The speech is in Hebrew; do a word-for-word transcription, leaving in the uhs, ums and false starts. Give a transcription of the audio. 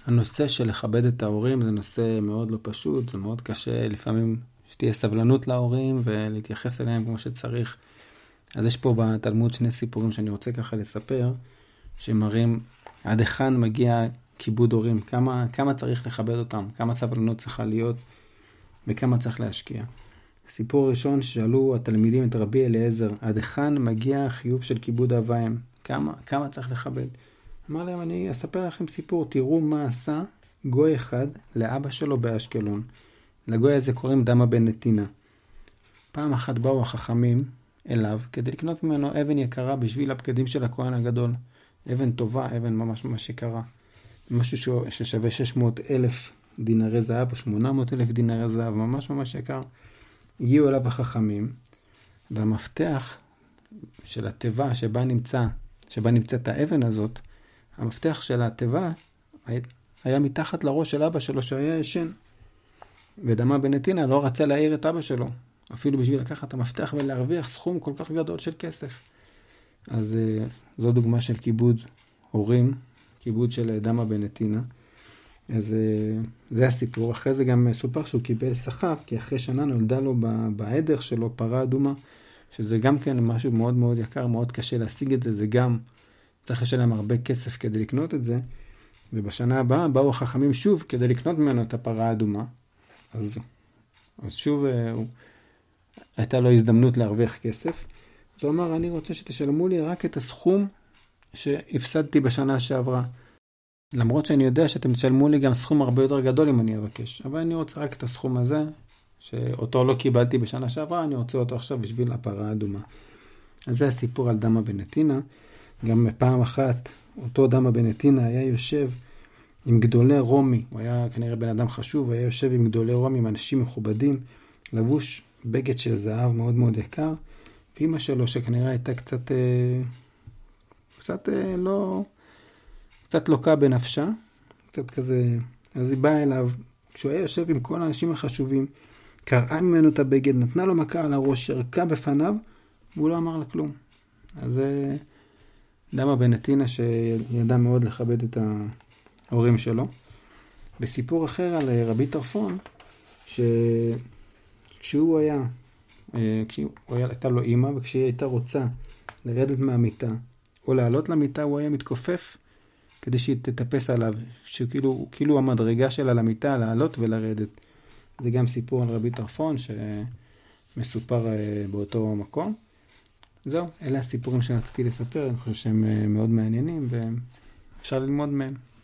הנושא של לכבד את ההורים זה נושא מאוד לא פשוט, זה מאוד קשה, לפעמים שתהיה סבלנות להורים ולהתייחס אליהם כמו שצריך. אז יש פה בתלמוד שני סיפורים שאני רוצה ככה לספר, שמראים עד היכן מגיע כיבוד הורים, כמה, כמה צריך לכבד אותם, כמה סבלנות צריכה להיות וכמה צריך להשקיע. סיפור ראשון ששאלו התלמידים את רבי אליעזר, עד היכן מגיע החיוב של כיבוד אביים, כמה, כמה צריך לכבד. אמר להם, אני אספר לכם סיפור, תראו מה עשה גוי אחד לאבא שלו באשקלון. לגוי הזה קוראים דמה בן נתינה. פעם אחת באו החכמים אליו כדי לקנות ממנו אבן יקרה בשביל הבגדים של הכהן הגדול. אבן טובה, אבן ממש ממש יקרה. משהו ששווה שש מאות אלף דינרי זהב או שמונה מאות אלף דינרי זהב, ממש ממש יקר. הגיעו אליו החכמים, והמפתח של התיבה שבה נמצא, שבה נמצאת האבן הזאת, המפתח של התיבה היה מתחת לראש של אבא שלו שהיה ישן. ודמה בן נתינה לא רצה להעיר את אבא שלו, אפילו בשביל לקחת את המפתח ולהרוויח סכום כל כך גדול של כסף. אז זו דוגמה של כיבוד הורים, כיבוד של דמה בן נתינה. אז זה הסיפור. אחרי זה גם סופר שהוא קיבל שכר, כי אחרי שנה נולדה לו בעדר שלו פרה אדומה, שזה גם כן משהו מאוד מאוד יקר, מאוד קשה להשיג את זה, זה גם צריך לשלם הרבה כסף כדי לקנות את זה, ובשנה הבאה באו החכמים שוב כדי לקנות ממנו את הפרה האדומה, אז, אז שוב הוא, הייתה לו הזדמנות להרוויח כסף, הוא אמר, אני רוצה שתשלמו לי רק את הסכום שהפסדתי בשנה שעברה, למרות שאני יודע שאתם תשלמו לי גם סכום הרבה יותר גדול אם אני אבקש, אבל אני רוצה רק את הסכום הזה, שאותו לא קיבלתי בשנה שעברה, אני רוצה אותו עכשיו בשביל הפרה האדומה. אז זה הסיפור על דמה בן נתינה. גם פעם אחת, אותו דמה בן נתינה היה יושב עם גדולי רומי, הוא היה כנראה בן אדם חשוב, הוא היה יושב עם גדולי רומי, עם אנשים מכובדים, לבוש בגד של זהב מאוד מאוד יקר, ואמא שלו שכנראה הייתה קצת, קצת לא, קצת לוקה בנפשה, קצת כזה, אז היא באה אליו, כשהוא היה יושב עם כל האנשים החשובים, קראה ממנו את הבגד, נתנה לו מכה על הראש, שרקה בפניו, והוא לא אמר לה כלום. אז זה דמה בן נתינה שידע מאוד לכבד את ההורים שלו. בסיפור אחר על רבי טרפון, שכשהוא היה, כשהוא היה, הייתה לו אימא, וכשהיא הייתה רוצה לרדת מהמיטה, או לעלות למיטה, הוא היה מתכופף, כדי שהיא תטפס עליו, שכאילו כאילו המדרגה שלה למיטה, לעלות ולרדת. זה גם סיפור על רבי טרפון, שמסופר באותו מקום. זהו, אלה הסיפורים שרציתי לספר, אני חושב שהם מאוד מעניינים, ואפשר ללמוד מהם.